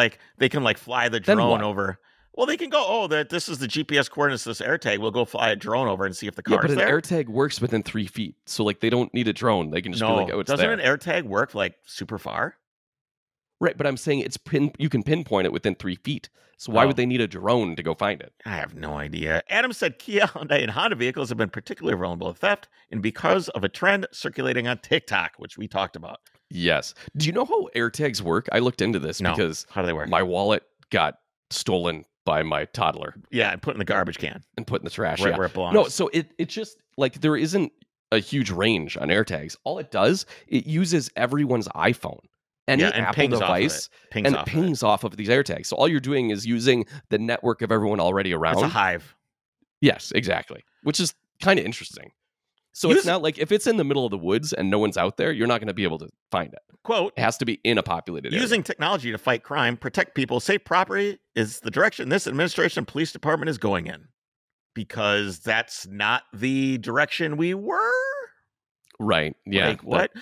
fly the drone over. Well, they can go, this is the GPS coordinates of this air tag. We'll go fly a drone over and see if the car's there. But an air tag works within 3 feet, so they don't need a drone. They can just be like, oh, it's doesn't there. An air tag work super far? Right, but I'm saying you can pinpoint it within 3 feet. So why would they need a drone to go find it? I have no idea. Adams said Kia, Hyundai, and Honda vehicles have been particularly vulnerable to theft, and because of a trend circulating on TikTok, which we talked about. Yes. Do you know how air tags work? I looked into this because how do they work? My wallet got stolen by my toddler. Yeah, and put in the garbage can. And put in the trash. Right where it belongs. No, so it just, there isn't a huge range on air tags. All it does, it uses everyone's iPhone. Any Apple device, it pings off of these air tags. So all you're doing is using the network of everyone already around. It's a hive. Yes, exactly. Which is kind of interesting. So it's not like if it's in the middle of the woods and no one's out there, you're not going to be able to find it. Quote, it has to be in a populated area. Using technology to fight crime, protect people, save property is the direction this administration police department is going in. Because that's not the direction we were. Right. Yeah. Like what?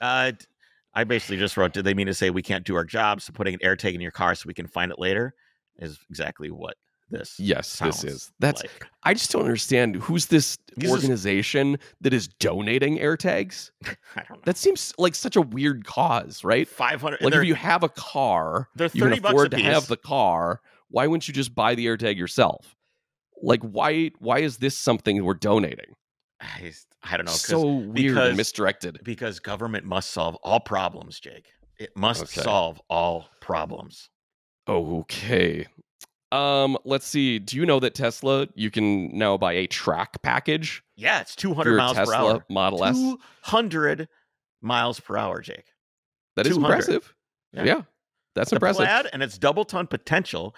I basically just wrote, did they mean to say we can't do our jobs? So putting an air tag in your car so we can find it later is exactly what this Yes, this sounds is. That's. like. I just don't understand who's this organization that is donating AirTags. I don't know. That seems like such a weird cause, right? 500. Like if you have a car, they're you can $30 afford a to have piece. the car. Why wouldn't you just buy the AirTag yourself? Like why is this something we're donating? I don't know. So weird and misdirected. Because government must solve all problems, Jake. It must solve all problems. Okay. Let's see. Do you know that Tesla, you can now buy a track package? Yeah, it's 200 miles Tesla per hour. Model S. 200 miles per hour, Jake. That is impressive. Yeah. That's impressive. Plaid and its double ton potential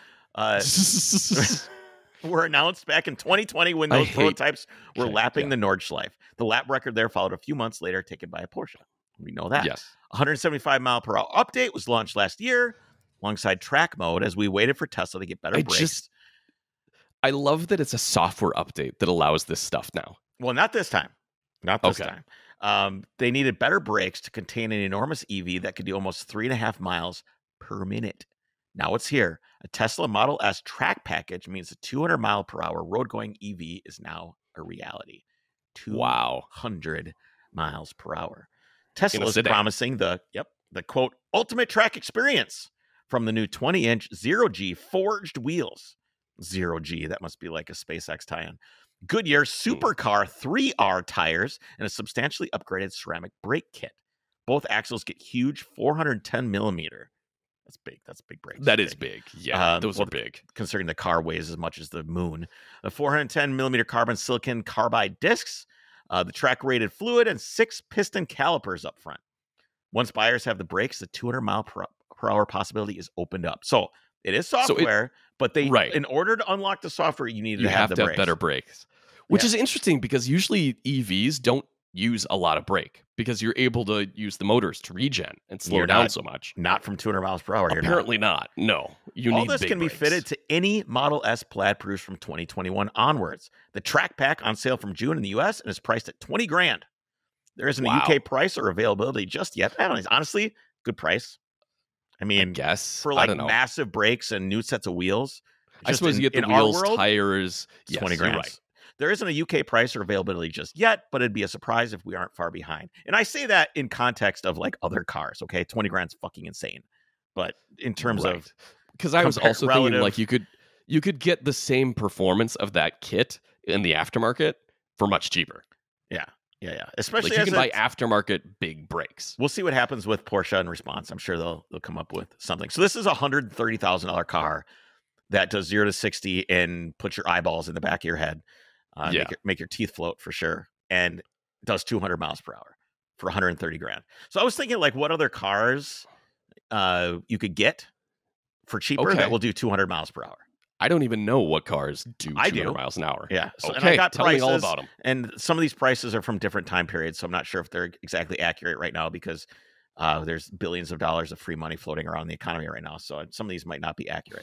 were announced back in 2020 when those prototypes were lapping the Nordschleife. The lap record there followed a few months later, taken by a Porsche. We know that. Yes. 175 mile per hour update was launched last year alongside track mode as we waited for Tesla to get better brakes. I love that it's a software update that allows this stuff now. Well, not this time. Not this time. They needed better brakes to contain an enormous EV that could do almost 3.5 miles per minute. Now it's here. A Tesla Model S track package means a 200 mile per hour road-going EV is now a reality. 200 miles per hour. Tesla is promising the quote ultimate track experience from the new 20-inch Zero-G forged wheels. Zero-G, that must be like a SpaceX tie-in. Goodyear Supercar 3R tires and a substantially upgraded ceramic brake kit. Both axles get huge 410 millimeter. That's big. That's big brakes. That is big. Yeah, those are big. Considering the car weighs as much as the moon. The 410 millimeter carbon silicon carbide discs, the track-rated fluid, and 6 piston calipers up front. Once buyers have the brakes, the 200 mile per hour possibility is opened up. So it is software, but in order to unlock the software, you have to have better brakes. Which is interesting because usually EVs don't use a lot of brake because you're able to use the motors to regen and slow down so much. Not from 200 miles per hour. Apparently not. No. All this can be fitted to any Model S Plaid produced from 2021 onwards. The track pack on sale from June in the US and is priced at $20,000. There isn't a UK price or availability just yet. I don't know. Honestly, good price. I mean, for massive brakes and new sets of wheels. I suppose you get the wheels, tires, $20,000. Right. There isn't a UK price or availability just yet, but it'd be a surprise if we aren't far behind. And I say that in context of like other cars. Okay, $20,000's fucking insane. But in terms of, because I was also thinking like you could get the same performance of that kit in the aftermarket for much cheaper. Yeah. Especially like you can buy aftermarket big brakes. We'll see what happens with Porsche in response. I'm sure they'll come up with something. So this is a $130,000 car that does 0 to 60 and puts your eyeballs in the back of your head. Make your teeth float for sure, and does 200 miles per hour for $130,000. So I was thinking, like, what other cars you could get for cheaper that will do 200 miles per hour? I don't even know what cars do 200 miles an hour. Yeah, so, and I got tell prices, me all about them. And some of these prices are from different time periods, so I'm not sure if they're exactly accurate right now because there's billions of dollars of free money floating around the economy right now. So some of these might not be accurate.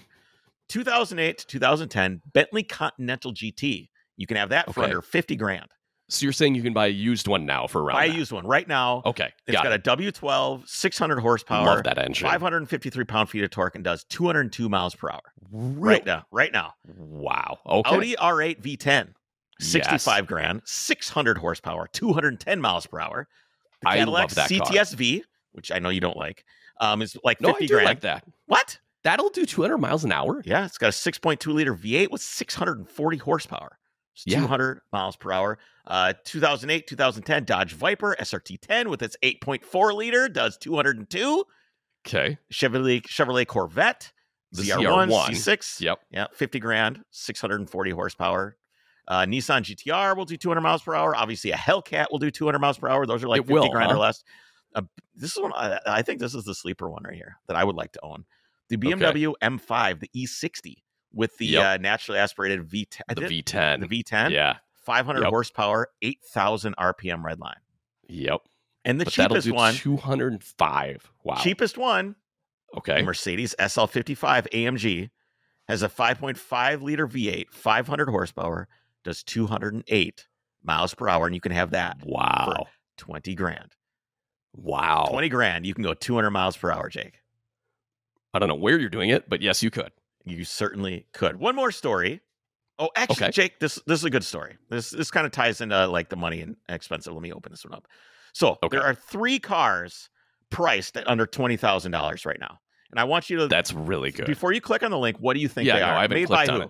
2008 to 2010 Bentley Continental GT. You can have that for under $50,000. So you're saying you can buy a used one now for around Buy a used one right now. Okay. It's got a W12, 600 horsepower. Love that engine. 553 pound-feet of torque and does 202 miles per hour. Really? Right now. Wow. Okay. Audi R8 V10, $65,000, 600 horsepower, 210 miles per hour. The Cadillac CTS-V, which I know you don't like, is like $50,000. No, I do like that. What? That'll do 200 miles an hour? Yeah, it's got a 6.2 liter V8 with 640 horsepower. 200 miles per hour. 2008, 2010 Dodge Viper SRT10 with its 8.4 liter does 202. Okay. Chevrolet Corvette, the ZR1, C6. Yep. Yeah, $50,000, 640 horsepower. Nissan GTR will do 200 miles per hour. Obviously, a Hellcat will do 200 miles per hour. Those are like $50,000 or less. This is one. I think this is the sleeper one right here that I would like to own. The BMW M5, the E60. With the naturally aspirated V10. The V10. The V10. Yeah. 500 horsepower, 8,000 RPM redline. Yep. And the cheapest one. 205. Wow. Cheapest one. Okay. Mercedes SL55 AMG has a 5.5 liter V8, 500 horsepower, does 208 miles per hour. And you can have that. Wow. For $20,000. Wow. $20,000. You can go 200 miles per hour, Jake. I don't know where you're doing it, but yes, you could. You certainly could. One more story. Oh, actually, Okay. Jake, this is a good story. This kind of ties into like the money and expensive. Let me open this one up. So there are 3 cars priced at under $20,000 right now, and I want you to. That's really good. Before you click on the link, what do you think they are? I haven't Made clicked by on who?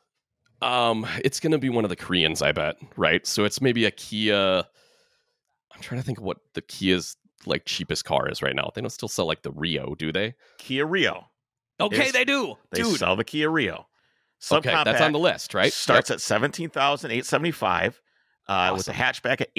it. It's going to be one of the Koreans, I bet. Right. So it's maybe a Kia. I'm trying to think of what the Kia's like cheapest car is right now. They don't still sell like the Rio, do they? Kia Rio. Okay, they do. They Dude. sell the Kia Rio. Okay, that's on the list, right? Starts at $17,875 with a hatchback at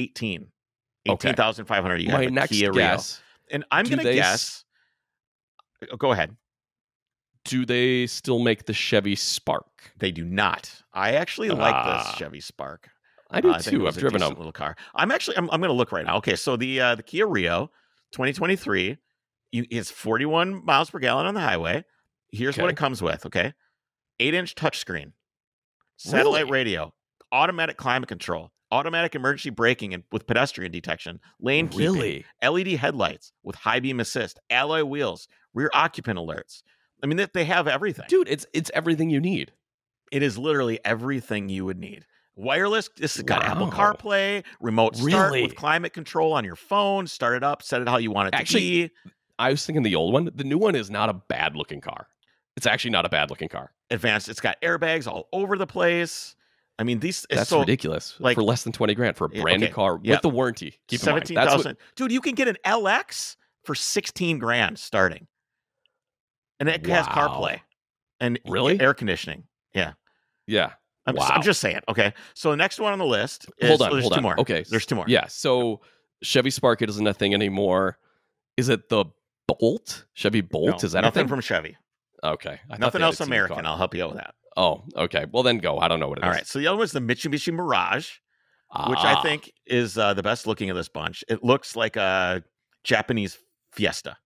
$18,500. You got My the next Kia guess, Rio. And I'm going to guess. Go ahead. Do they still make the Chevy Spark? They do not. I actually like this Chevy Spark. I do think too. I've driven them. Little car. I'm going to look right now. Okay, so the Kia Rio 2023 is 41 miles per gallon on the highway. Here's what it comes with. Okay, 8-inch touchscreen, satellite radio, automatic climate control, automatic emergency braking and with pedestrian detection, lane keeping, LED headlights with high beam assist, alloy wheels, rear occupant alerts. I mean, they have everything. Dude, it's everything you need. It is literally everything you would need. Wireless, this has got Apple CarPlay, remote start with climate control on your phone, start it up, set it how you want it to be. I was thinking the old one. The new one is not a bad looking car. It's actually not a bad looking car. Advanced, it's got airbags all over the place. I mean, that's ridiculous. Like, for less than $20,000 for a brand new car with the warranty. Keep 17,000. Dude, you can get an LX for $16,000 starting. And it has CarPlay and air conditioning. Yeah. Yeah. I'm just saying. Okay. So the next one on the list is hold on. There's 2 more. Okay. There's 2 more. Yeah. So Chevy Spark isn't a thing anymore. Is it the Bolt? Chevy Bolt? No, is that nothing a thing? from Chevy? Okay. Nothing else American. I'll help you out with that. Oh, okay. Well, then go. I don't know what it is. All right. So the other one's the Mitsubishi Mirage, which I think is the best looking of this bunch. It looks like a Japanese Fiesta.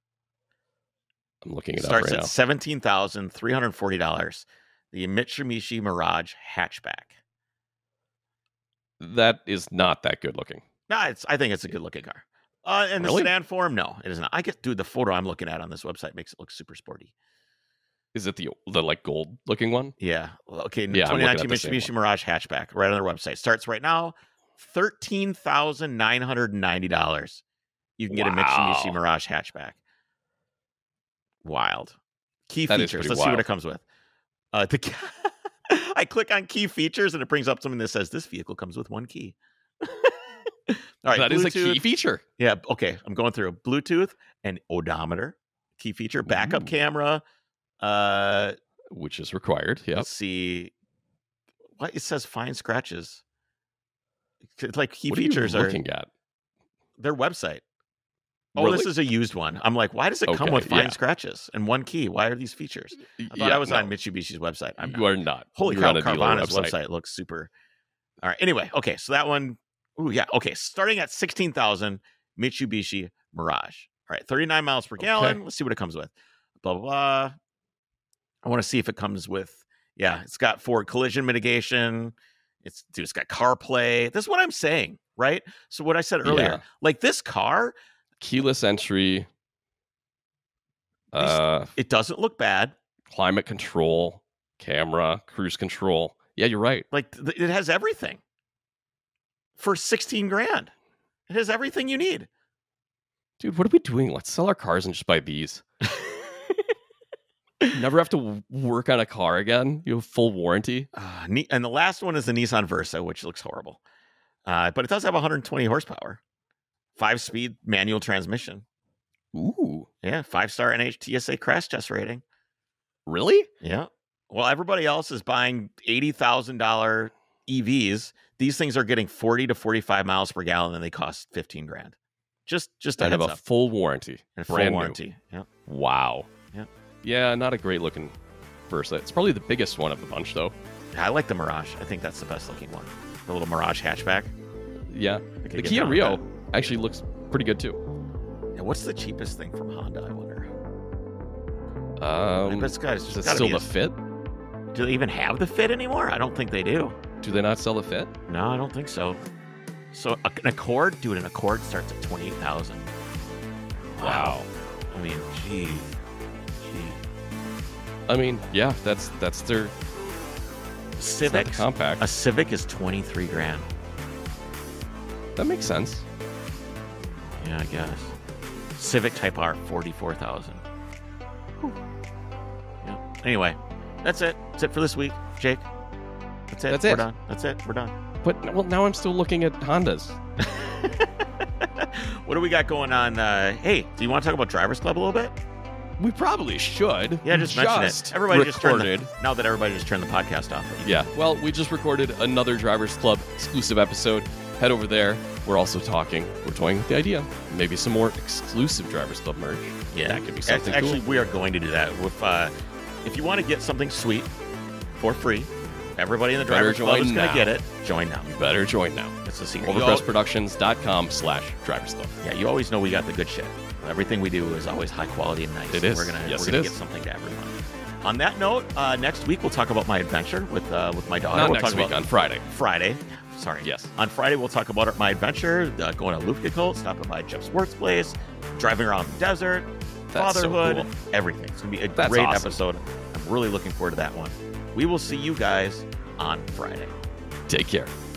I'm looking it up right now. Starts at $17,340. The Mitsubishi Mirage hatchback. That is not that good looking. No, I think it's a good looking car. In the sedan form, no, it is not. I get, dude, the photo I'm looking at on this website makes it look super sporty. Is it the like gold looking one? Yeah. Okay. 2019 Mitsubishi Mirage hatchback right on their website. Starts right now, $13,990. You can get a Mitsubishi Mirage hatchback. Wild. Key features. Let's see what it comes with. I click on key features and it brings up something that says this vehicle comes with 1 key. All right, that is a key feature. Yeah. Okay. I'm going through Bluetooth and odometer. Key feature. Backup camera. Which is required. Yeah. Let's see. What it says find scratches. It's like key features are looking at their website. Oh, really? This is a used one. I'm like, why does it come with find scratches and 1 key? Why are these features? I thought I was on Mitsubishi's website. You are not. Holy cow, Carvana's website looks super. All right. Anyway, okay. So that one. Ooh, yeah. Okay. Starting at $16,000, Mitsubishi Mirage. All right. 39 miles per gallon. Let's see what it comes with. Blah, blah, blah. I want to see if it comes with, it's got forward collision mitigation. It's got CarPlay. This is what I'm saying, right? So what I said earlier, like this car. Keyless entry. It doesn't look bad. Climate control, camera, cruise control. Yeah, you're right. Like it has everything for $16,000. It has everything you need. Dude, what are we doing? Let's sell our cars and just buy these. Never have to work on a car again. You have full warranty. And the last one is the Nissan Versa, which looks horrible. But it does have 120 horsepower. 5-speed manual transmission. Ooh. Yeah, 5-star NHTSA crash test rating. Really? Yeah. Well, everybody else is buying $80,000 EVs. These things are getting 40 to 45 miles per gallon, and they cost $15,000. Just a heads up. Full warranty. And brand warranty. Yeah. Wow. Yeah. Yeah, not a great looking Versa. It's probably the biggest one of the bunch, though. I like the Mirage. I think that's the best looking one. The little Mirage hatchback. Yeah. The Kia Rio actually looks pretty good too. Yeah, what's the cheapest thing from Honda, I wonder? Is it still the Fit? Do they even have the Fit anymore? I don't think they do. Do they not sell the Fit? No, I don't think so. So an Accord, dude, an Accord starts at $28,000. Wow. I mean, gee. I mean, yeah, that's their Civic compact. A Civic is $23,000. That makes sense. Yeah, I guess. Civic Type R, $44,000. Yeah. Anyway, that's it. That's it for this week, Jake. That's it. We're done. That's it. We're done. But well, now I'm still looking at Hondas. What do we got going on? Hey, do you want to talk about Drivers Club a little bit? We probably should. Yeah, just mention it. Everybody recorded. Now that everybody just turned the podcast off. Yeah. Well, we just recorded another Drivers Club exclusive episode. Head over there. We're also toying with the idea. Maybe some more exclusive Drivers Club merch. Yeah, that could be something Actually, cool. we are going to do that. If you want to get something sweet for free, everybody in the Drivers Club is going to get it. Join now. You better join now. That's the secret. Overpressproductions.com/Drivers Club. Yeah, you always know we got the good shit. Everything we do is always high quality and nice. It is. We're gonna get something to everyone. On that note, next week we'll talk about my adventure with my daughter. Not we'll next week, on Friday. Friday. Sorry. Yes. On Friday we'll talk about my adventure, going to Lufkicult, stopping by Jeff Sports Place, driving around the desert, fatherhood, so cool. Everything. It's gonna be a great episode. I'm really looking forward to that one. We will see you guys on Friday. Take care.